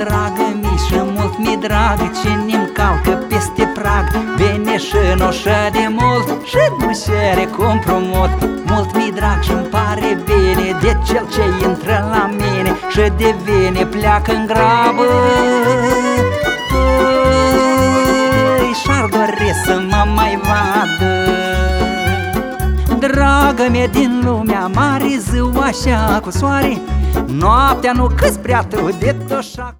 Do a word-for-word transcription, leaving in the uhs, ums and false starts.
dragă mi și mult mi dragă cine-mi calcă peste prag. Vine și noșă de mult și nu cere compromot. Mult mi drag și-mi pare bine de cel ce intră la mine și de vine pleacă în grabă. Păi, și-ar dori să mă mai vadă. Dragă mea din lumea mare, ziua așa cu soare, noaptea nu că-s prea de toșa.